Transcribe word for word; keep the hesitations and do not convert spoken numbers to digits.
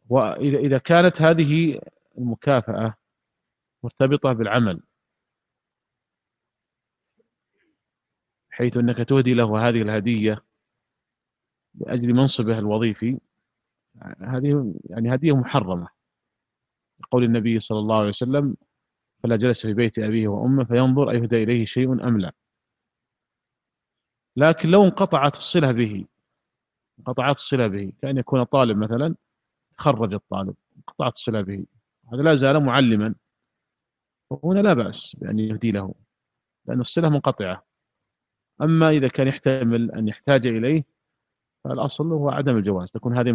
وإذا إذا كانت هذه المكافأة مرتبطة بالعمل حيث أنك تهدي له هذه الهدية لأجل منصبه الوظيفي، هذه يعني هدية محرمة، قول النبي صلى الله عليه وسلم: فلا جلس في بيت أبيه وأمه فينظر أيهدى إليه شيء أم لا. لكن لو انقطعت الصلة به، انقطعت الصلة به كأن يكون طالب مثلا، خرج الطالب، انقطعت الصلة به، هذا لا زال معلما، وهنا لا بأس بأن يهدي له لأن الصلة منقطعة. أما إذا كان يحتمل أن يحتاج إليه فالأصل هو عدم الجواز، تكون هذه